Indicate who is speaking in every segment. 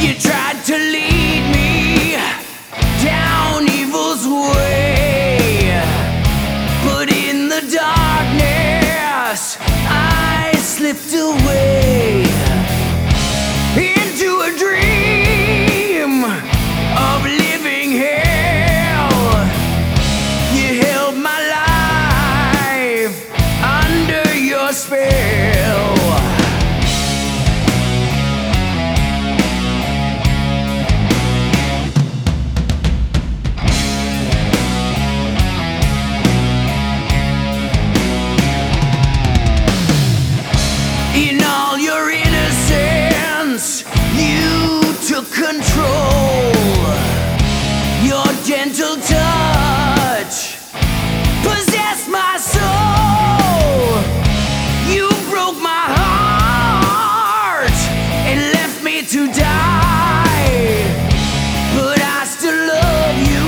Speaker 1: You tried to lead me down evil's way, but in the darkness I slipped away into a dream of living hell. You held my life under your spell. In all your innocence, you took control. Your gentle touch possessed my soul. You broke my heart and left me to die, but I still love you.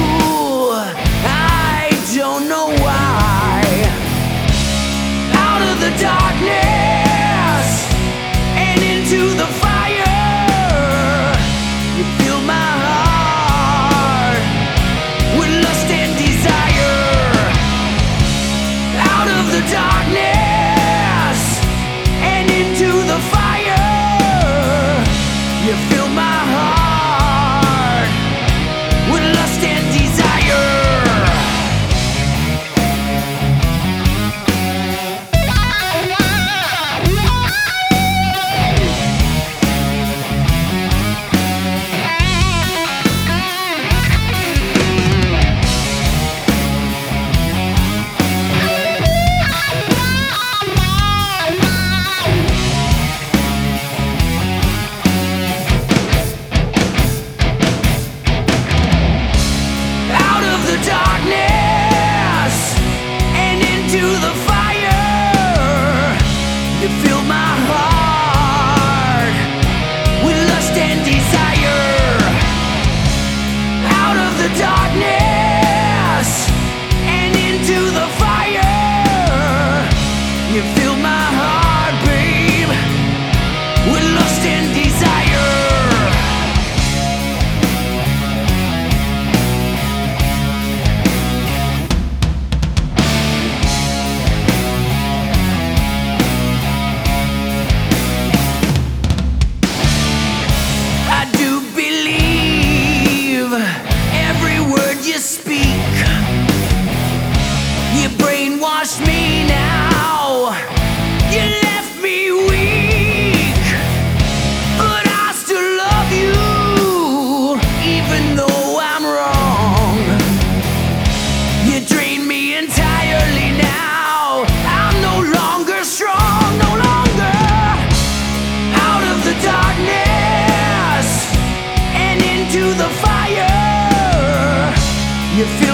Speaker 1: I don't know why. Out of the darkness and into the fire, you fill my heart with lust and desire. Out of the darkness and into the fire, you fill my heart with lust and desire. Darkness and into the fire, you fill my heart with lust and desire. Out of the darkness and into the fire, you fill my heart, babe, with lust and desire. You speak, you brainwashed me now, you left me weak, but I still love you, even though I'm wrong. You drained me entirely now, I'm no longer strong, no longer. Out of the darkness and into the fire, you feel